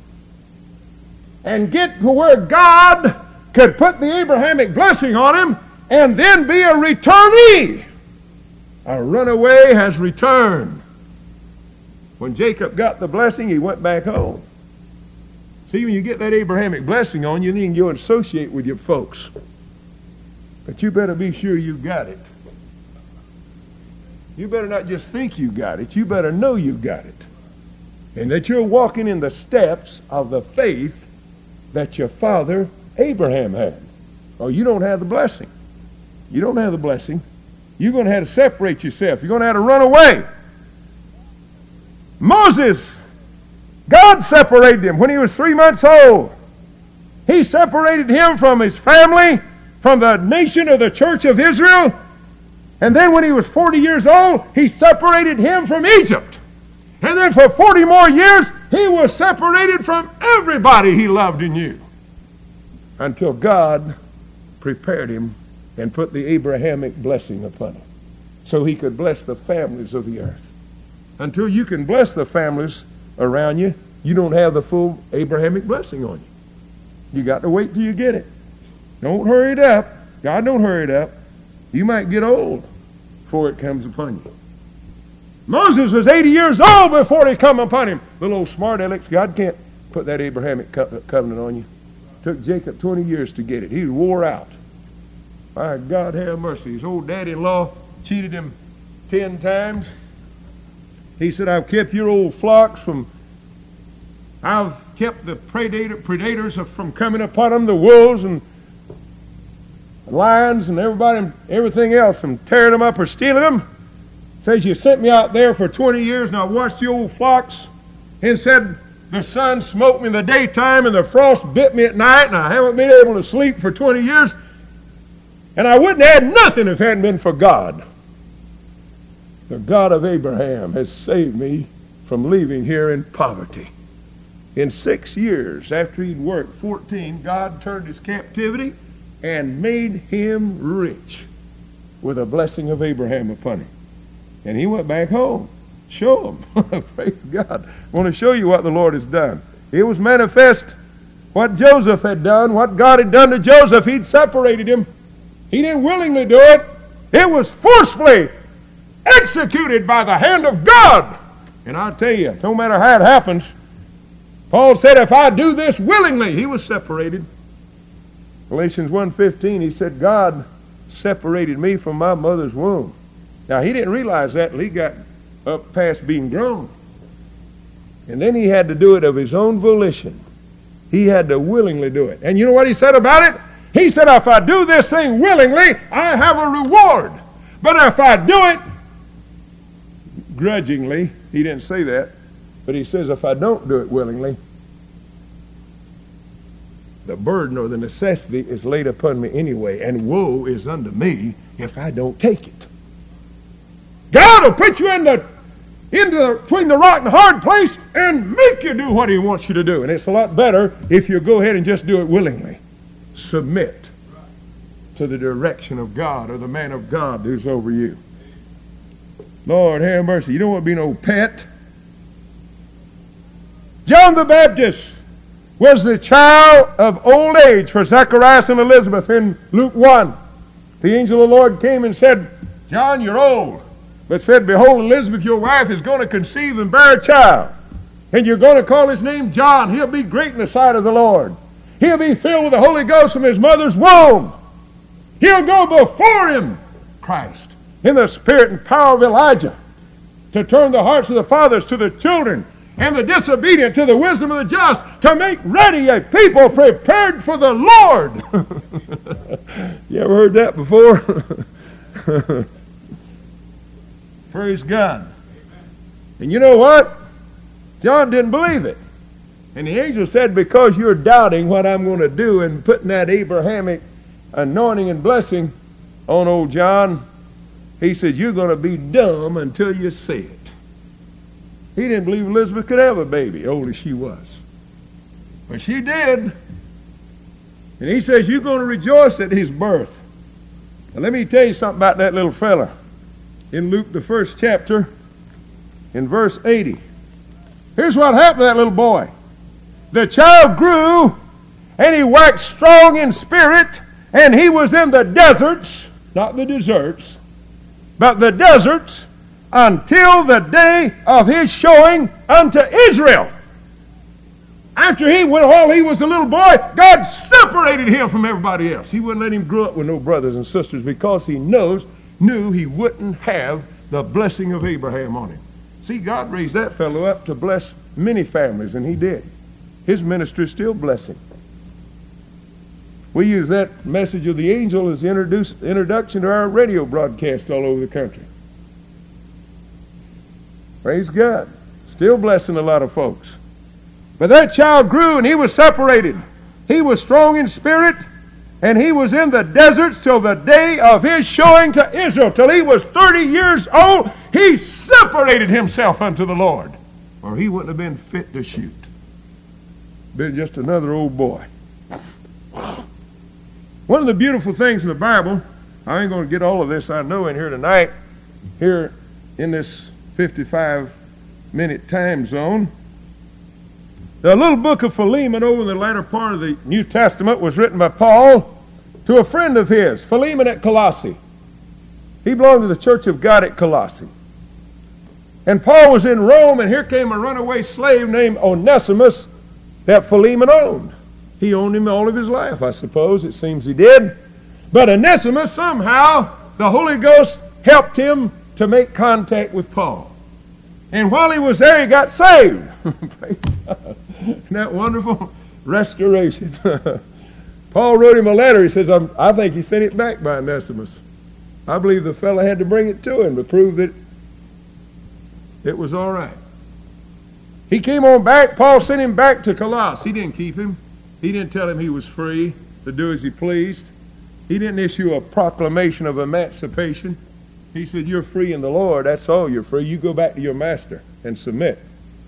and get to where God could put the Abrahamic blessing on him and then be a returnee. A runaway has returned. When Jacob got the blessing, he went back home. See, when you get that Abrahamic blessing on you, then you can go and associate with your folks. But you better be sure you got it. You better not just think you got it. You better know you got it. And that you're walking in the steps of the faith that your father Abraham had. Or you don't have the blessing. You don't have the blessing. You're going to have to separate yourself. You're going to have to run away. Moses, God separated him when he was 3 months old. He separated him from his family, from the nation of the church of Israel. And then when he was 40 years old, he separated him from Egypt. And then for 40 more years, he was separated from everybody he loved and knew. Until God prepared him and put the Abrahamic blessing upon him, so he could bless the families of the earth. Until you can bless the families around you, you don't have the full Abrahamic blessing on you. You got to wait till you get it. Don't hurry it up. God don't hurry it up. You might get old before it comes upon you. Moses was 80 years old before it come upon him. Little old smart alecks, God can't put that Abrahamic covenant on you. It took Jacob 20 years to get it. He wore out. My God have mercy. His old daddy-in-law cheated him 10 times. He said, I've kept your old flocks from, I've kept the predators from coming upon them, the wolves and lions and everything else, from tearing them up or stealing them. Says, you sent me out there for 20 years and I watched the old flocks, and said, the sun smote me in the daytime and the frost bit me at night, and I haven't been able to sleep for 20 years. And I wouldn't have had nothing if it hadn't been for God. The God of Abraham has saved me from leaving here in poverty. In 6 years, after he'd worked 14, God turned his captivity and made him rich with a blessing of Abraham upon him. And he went back home. Show him. Praise God. I want to show you what the Lord has done. It was manifest what Joseph had done, what God had done to Joseph. He'd separated him. He didn't willingly do it. It was forcefully executed by the hand of God. And I tell you, no matter how it happens, Paul said, if I do this willingly, he was separated. Galatians 1:15, he said, God separated me from my mother's womb. Now, he didn't realize that until he got up past being grown. And then he had to do it of his own volition. He had to willingly do it. And you know what he said about it? He said, if I do this thing willingly, I have a reward. But if I do it grudgingly, he didn't say that, but he says, if I don't do it willingly, the burden or the necessity is laid upon me anyway, and woe is unto me if I don't take it. God will put you between the rock and the hard place and make you do what he wants you to do. And it's a lot better if you go ahead and just do it willingly. Submit to the direction of God or the man of God who's over you. Lord, have mercy. You don't want to be no pet. John the Baptist was the child of old age for Zacharias and Elizabeth in Luke 1. The angel of the Lord came and said, John, you're old. But said, behold, Elizabeth, your wife, is going to conceive and bear a child. And you're going to call his name John. He'll be great in the sight of the Lord. He'll be filled with the Holy Ghost from his mother's womb. He'll go before him, Christ, in the spirit and power of Elijah, to turn the hearts of the fathers to the children, and the disobedient to the wisdom of the just, to make ready a people prepared for the Lord. You ever heard that before? Praise God. And you know what? John didn't believe it. And the angel said, because you're doubting what I'm going to do and putting that Abrahamic anointing and blessing on old John, he said, you're going to be dumb until you see it. He didn't believe Elizabeth could have a baby, old as she was. But she did. And he says, you're going to rejoice at his birth. Now let me tell you something about that little fella. In Luke, the 1st chapter, in verse 80. Here's what happened to that little boy. The child grew, and he waxed strong in spirit, and he was in the deserts, not the deserts, but the deserts until the day of his showing unto Israel. After he went, while he was a little boy, God separated him from everybody else. He wouldn't let him grow up with no brothers and sisters because he knew he wouldn't have the blessing of Abraham on him. See, God raised that fellow up to bless many families, and he did. His ministry is still blessing. We use that message of the angel as the introduction to our radio broadcast all over the country. Praise God. Still blessing a lot of folks. But that child grew and he was separated. He was strong in spirit, and he was in the deserts till the day of his showing to Israel. Till he was 30 years old, he separated himself unto the Lord, or he wouldn't have been fit to shoot. Been just another old boy. One of the beautiful things in the Bible, I ain't going to get all of this, I know, in here tonight, here in this 55-minute time zone. The little book of Philemon over in the latter part of the New Testament was written by Paul to a friend of his, Philemon at Colossae. He belonged to the Church of God at Colossae. And Paul was in Rome, and here came a runaway slave named Onesimus that Philemon owned. He owned him all of his life, I suppose. It seems he did. But Onesimus, somehow, the Holy Ghost helped him to make contact with Paul. And while he was there, he got saved. Praise God. Isn't that wonderful? Restoration. Paul wrote him a letter. He says, I think he sent it back by Onesimus. I believe the fellow had to bring it to him to prove that it was all right. He came on back. Paul sent him back to Colossae. He didn't keep him. He didn't tell him he was free to do as he pleased. He didn't issue a proclamation of emancipation. He said, you're free in the Lord. That's all, you're free. You go back to your master and submit.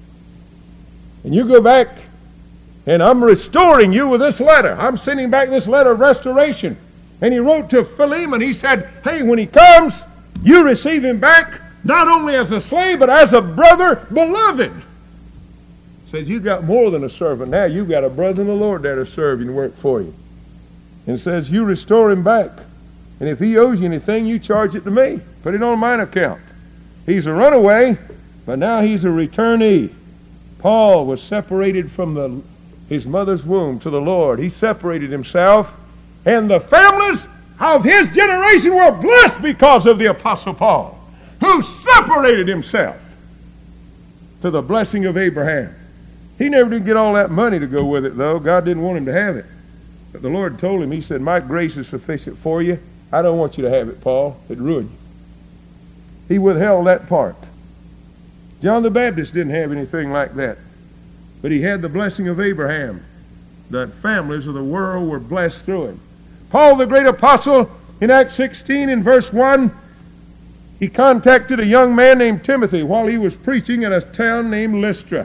And you go back, and I'm restoring you with this letter. I'm sending back this letter of restoration. And he wrote to Philemon. He said, hey, when he comes, you receive him back, not only as a slave, but as a brother beloved. He says, you got more than a servant now. You got a brother in the Lord that'll serve you and work for you. And it says, you restore him back. And if he owes you anything, you charge it to me. Put it on mine account. He's a runaway, but now he's a returnee. Paul was separated from his mother's womb to the Lord. He separated himself, and the families of his generation were blessed because of the Apostle Paul, who separated himself to the blessing of Abraham. He never did get all that money to go with it, though. God didn't want him to have it. But the Lord told him, he said, my grace is sufficient for you. I don't want you to have it, Paul. It'd ruin you. He withheld that part. John the Baptist didn't have anything like that. But he had the blessing of Abraham. The families of the world were blessed through him. Paul, the great apostle, in Acts 16 in verse 1, he contacted a young man named Timothy while he was preaching in a town named Lystra.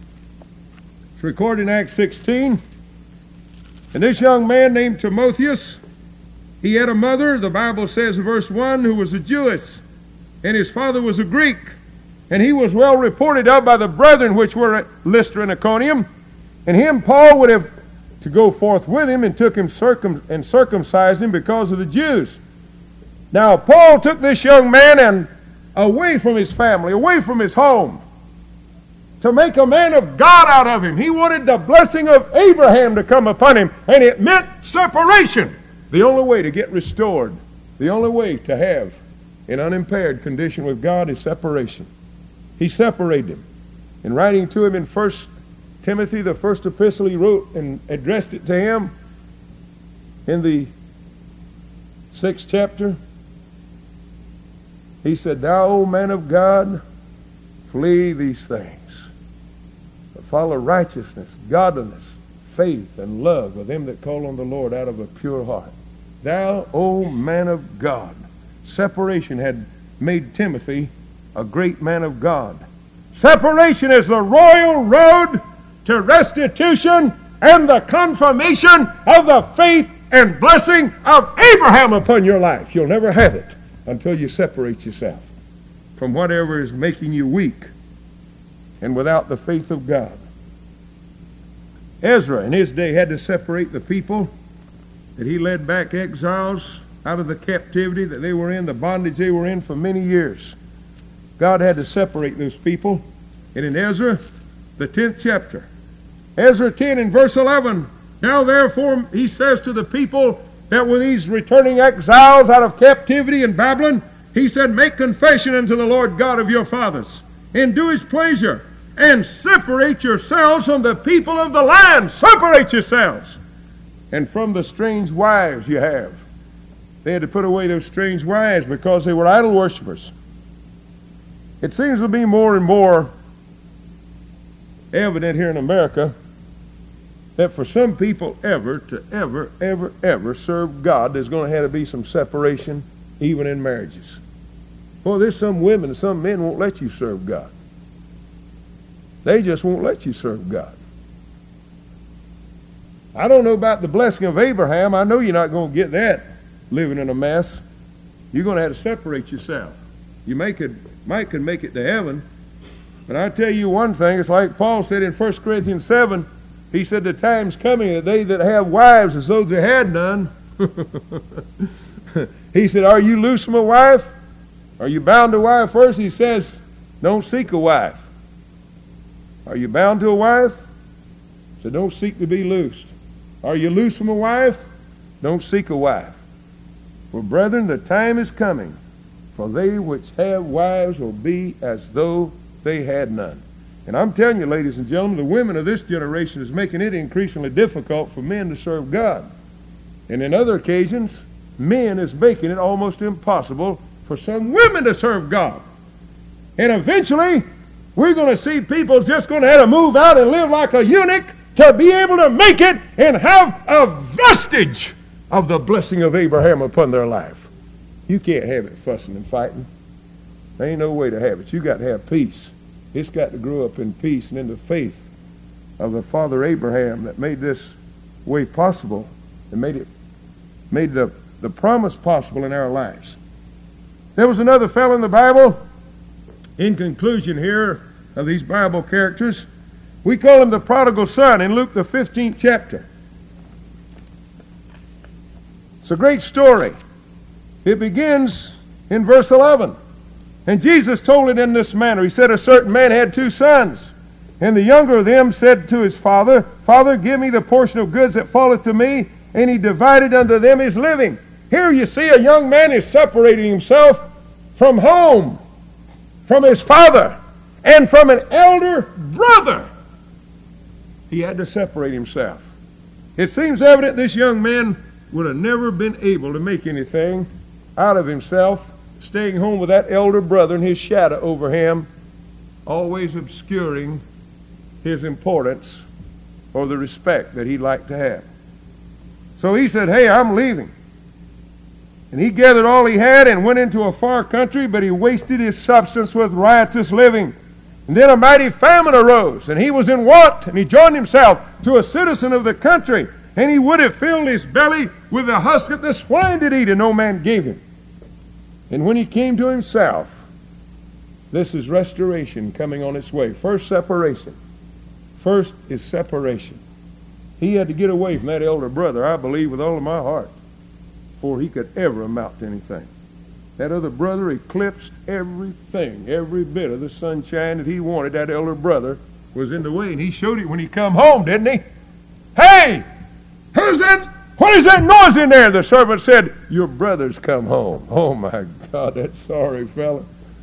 It's recorded in Acts 16. And this young man named Timotheus, he had a mother, the Bible says in verse 1, who was a Jewess, and his father was a Greek. And he was well reported of by the brethren which were at Lystra and Iconium. And him Paul would have to go forth with him and took him and circumcised him because of the Jews. Now Paul took this young man and away from his family, away from his home, to make a man of God out of him. He wanted the blessing of Abraham to come upon him, and it meant separation. The only way to get restored, the only way to have an unimpaired condition with God is separation. He separated him. In writing to him in 1 Timothy, the first epistle he wrote and addressed it to him in the 6th chapter, he said, thou, O man of God, flee these things, but follow righteousness, godliness, faith, and love with them that call on the Lord out of a pure heart. Thou, O man of God. Separation had made Timothy a great man of God. Separation is the royal road to restitution and the confirmation of the faith and blessing of Abraham upon your life. You'll never have it until you separate yourself from whatever is making you weak and without the faith of God. Ezra in his day had to separate the people that he led back exiles out of the captivity that they were in, the bondage they were in for many years. God had to separate those people. And in Ezra, the 10th chapter, Ezra 10 and verse 11, now therefore he says to the people that were these returning exiles out of captivity in Babylon, he said, make confession unto the Lord God of your fathers, and do his pleasure, and separate yourselves from the people of the land. Separate yourselves. And from the strange wives you have. They had to put away those strange wives because they were idol worshipers. It seems to be more and more evident here in America that for some people ever serve God, there's going to have to be some separation even in marriages. Well, there's some women and some men won't let you serve God. They just won't let you serve God. I don't know about the blessing of Abraham. I know you're not going to get that living in a mess. You're going to have to separate yourself. You might could make it to heaven. But I tell you one thing, it's like Paul said in 1 Corinthians 7, he said, the time's coming that they that have wives as though they had none. He said, are you loose from a wife? Are you bound to a wife? First he says, don't seek a wife. Are you bound to a wife? So don't seek to be loosed. Are you loose from a wife? Don't seek a wife. For brethren, the time is coming, for they which have wives will be as though they had none. And I'm telling you, ladies and gentlemen, the women of this generation is making it increasingly difficult for men to serve God. And in other occasions, men is making it almost impossible for some women to serve God. And eventually, we're going to see people just going to have to move out and live like a eunuch to be able to make it and have a vestige of the blessing of Abraham upon their life. You can't have it fussing and fighting. There ain't no way to have it. You got to have peace. It's got to grow up in peace and in the faith of the father Abraham that made this way possible and made the promise possible in our lives. There was another fellow in the Bible, in conclusion here of these Bible characters, we call him the prodigal son in Luke the 15th chapter. It's a great story. It begins in verse 11. And Jesus told it in this manner. He said, a certain man had 2 sons. And the younger of them said to his father, Father, give me the portion of goods that falleth to me. And he divided unto them his living. Here you see a young man is separating himself from home, from his father, and from an elder brother. He had to separate himself. It seems evident this young man would have never been able to make anything out of himself, staying home with that elder brother and his shadow over him, always obscuring his importance or the respect that he'd like to have. So he said, hey, I'm leaving. And he gathered all he had and went into a far country, but he wasted his substance with riotous living. And then a mighty famine arose, and he was in want, and he joined himself to a citizen of the country, and he would have filled his belly with the husk that the swine did eat, and no man gave him. And when he came to himself, this is restoration coming on its way. First, separation. First is separation. He had to get away from that elder brother, I believe, with all of my heart, before he could ever amount to anything. That other brother eclipsed everything, every bit of the sunshine that he wanted. That elder brother was in the way, and he showed it when he come home, didn't he? Hey, who's that? What is that noise in there? The servant said, your brother's come home. Oh my God, that sorry fella.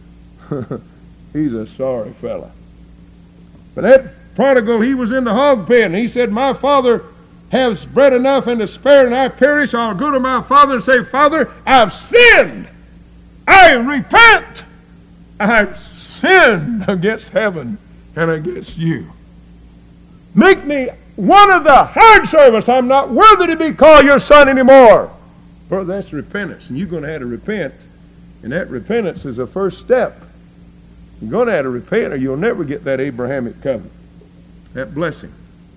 He's a sorry fella. But that prodigal, he was in the hog pen. He said, my father has bread enough and to spare, and I perish. I'll go to my father and say, Father, I've sinned. I repent. I've sinned against heaven and against you. Make me one of the hired servants. I'm not worthy to be called your son anymore. Brother, that's repentance, and you're going to have to repent. And that repentance is the first step. You're going to have to repent, or you'll never get that Abrahamic covenant, that blessing.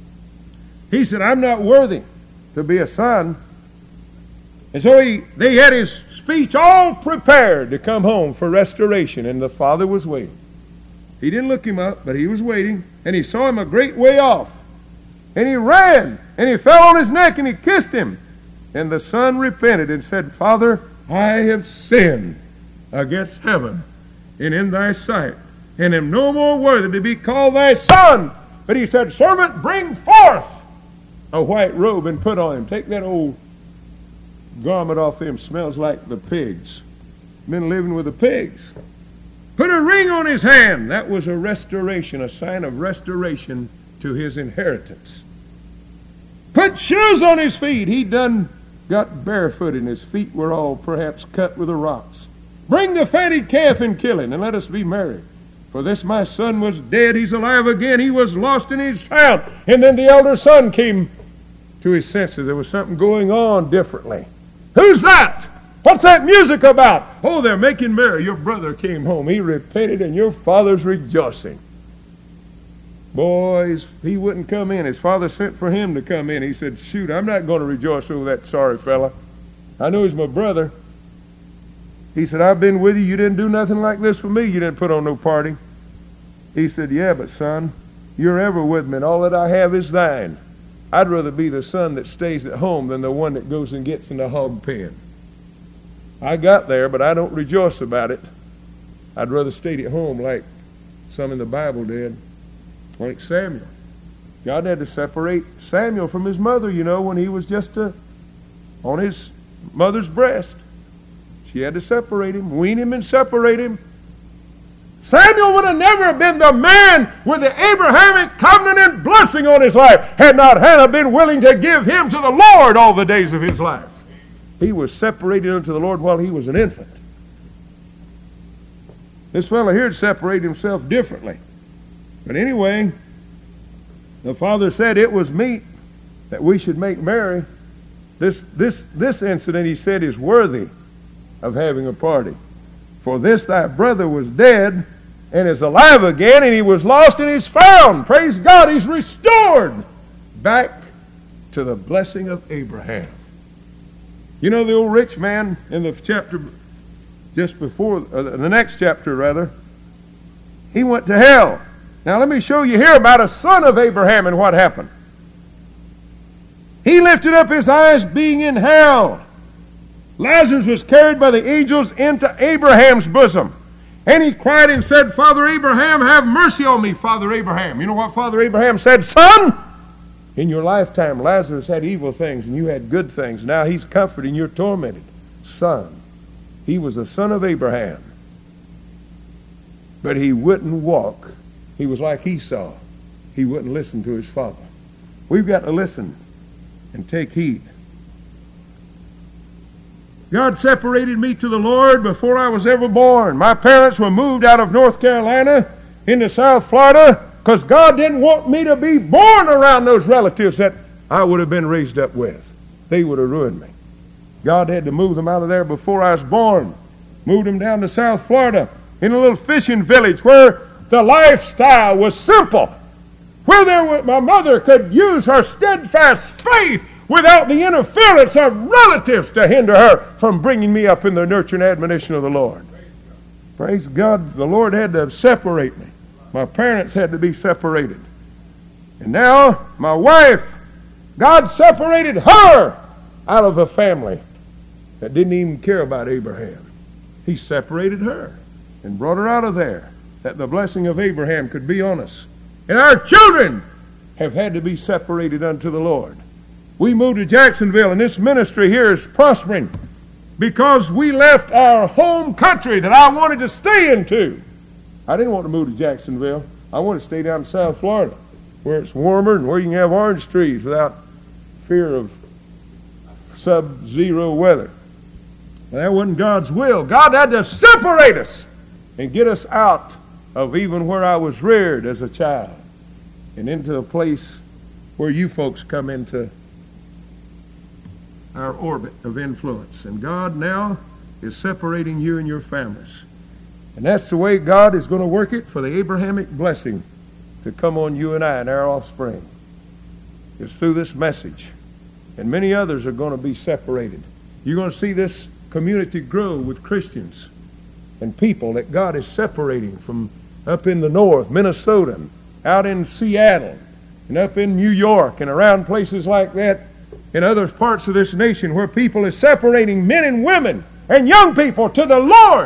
He said, I'm not worthy to be a son. And so they had his speech all prepared to come home for restoration, and the father was waiting. He didn't look him up, but he was waiting, and he saw him a great way off. And he ran, and he fell on his neck, and he kissed him. And the son repented and said, Father, I have sinned against heaven and in thy sight, and am no more worthy to be called thy son. But he said, servant, bring forth a white robe and put on him. Take that old garment off him. Smells like the pigs. Been living with the pigs. Put a ring on his hand. That was a restoration, a sign of restoration to his inheritance. Put shoes on his feet. He done got barefoot, and his feet were all perhaps cut with the rocks. Bring the fatted calf and kill him, and let us be merry. For this my son was dead, he's alive again. He was lost and he's found. And then the elder son came to his senses. There was something going on differently. Who's that? What's that music about? Oh, they're making merry. Your brother came home. He repented, and your father's rejoicing. Boys, he wouldn't come in. His father sent for him to come in. He said, shoot, I'm not going to rejoice over that sorry fella. I know he's my brother. He said, I've been with you. You didn't do nothing like this for me. You didn't put on no party. He said, yeah, but son, you're ever with me, and all that I have is thine. I'd rather be the son that stays at home than the one that goes and gets in the hog pen. I got there, but I don't rejoice about it. I'd rather stay at home like some in the Bible did, like Samuel. God had to separate Samuel from his mother, you know, when he was just on his mother's breast. She had to separate him, wean him and separate him. Samuel would have never been the man with the Abrahamic covenant and blessing on his life had not Hannah been willing to give him to the Lord all the days of his life. He was separated unto the Lord while he was an infant. This fellow here had separated himself differently. But anyway, the father said it was meet that we should make merry. This incident, he said, is worthy of having a party. For this thy brother was dead and is alive again, and he was lost and he's found. Praise God, he's restored back to the blessing of Abraham. You know the old rich man in the chapter just before, the next chapter rather, he went to hell. Now let me show you here about a son of Abraham and what happened. He lifted up his eyes being in hell. Lazarus was carried by the angels into Abraham's bosom. And he cried and said, Father Abraham, have mercy on me, Father Abraham. You know what Father Abraham said? Son, in your lifetime Lazarus had evil things and you had good things. Now he's comforting, you're tormented. Son. He was a son of Abraham. But he wouldn't walk. He was like Esau. He wouldn't listen to his father. We've got to listen and take heed. God separated me to the Lord before I was ever born. My parents were moved out of North Carolina into South Florida because God didn't want me to be born around those relatives that I would have been raised up with. They would have ruined me. God had to move them out of there before I was born. Moved them down to South Florida in a little fishing village where the lifestyle was simple. Where my mother could use her steadfast faith without the interference of relatives to hinder her from bringing me up in the nurture and admonition of the Lord. Praise God, the Lord had to separate me. My parents had to be separated. And now, my wife, God separated her out of a family that didn't even care about Abraham. He separated her and brought her out of there, that the blessing of Abraham could be on us. And our children have had to be separated unto the Lord. We moved to Jacksonville, and this ministry here is prospering because we left our home country that I wanted to stay into. I didn't want to move to Jacksonville. I wanted to stay down in South Florida where it's warmer and where you can have orange trees without fear of sub-zero weather. But that wasn't God's will. God had to separate us and get us out of even where I was reared as a child and into a place where you folks come into our orbit of influence. And God now is separating you and your families. And that's the way God is going to work it for the Abrahamic blessing to come on you and I and our offspring. It's through this message. And many others are going to be separated. You're going to see this community grow with Christians and people that God is separating from up in the north, Minnesota, and out in Seattle, and up in New York, and around places like that in other parts of this nation where people are separating men and women and young people to the Lord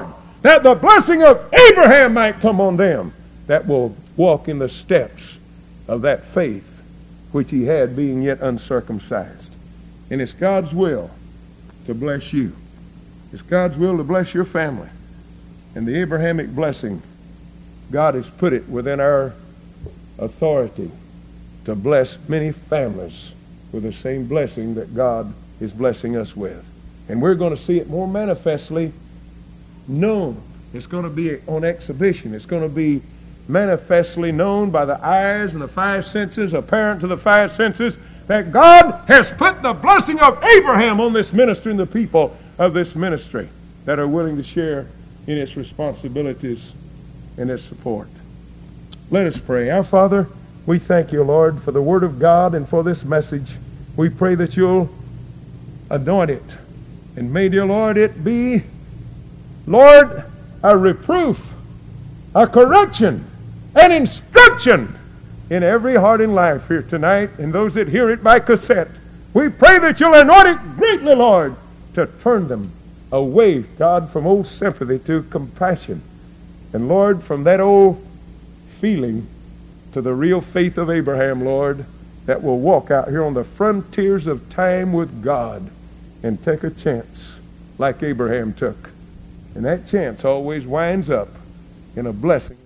that the blessing of Abraham might come on them that will walk in the steps of that faith which he had being yet uncircumcised. And it's God's will to bless you. It's God's will to bless your family. And the Abrahamic blessing, God has put it within our authority to bless many families with the same blessing that God is blessing us with. And we're going to see it more manifestly known. It's going to be on exhibition. It's going to be manifestly known by the eyes and the five senses, apparent to the five senses, that God has put the blessing of Abraham on this ministry and the people of this ministry that are willing to share in its responsibilities and its support. Let us pray. Our Father, we thank you, Lord, for the Word of God and for this message. We pray that you'll anoint it. And may, dear Lord, it be, Lord, a reproof, a correction, an instruction in every heart and life here tonight, and those that hear it by cassette. We pray that you'll anoint it greatly, Lord, to turn them away, God, from old sympathy to compassion. And, Lord, from that old feeling to the real faith of Abraham, Lord, that will walk out here on the frontiers of time with God and take a chance like Abraham took. And that chance always winds up in a blessing.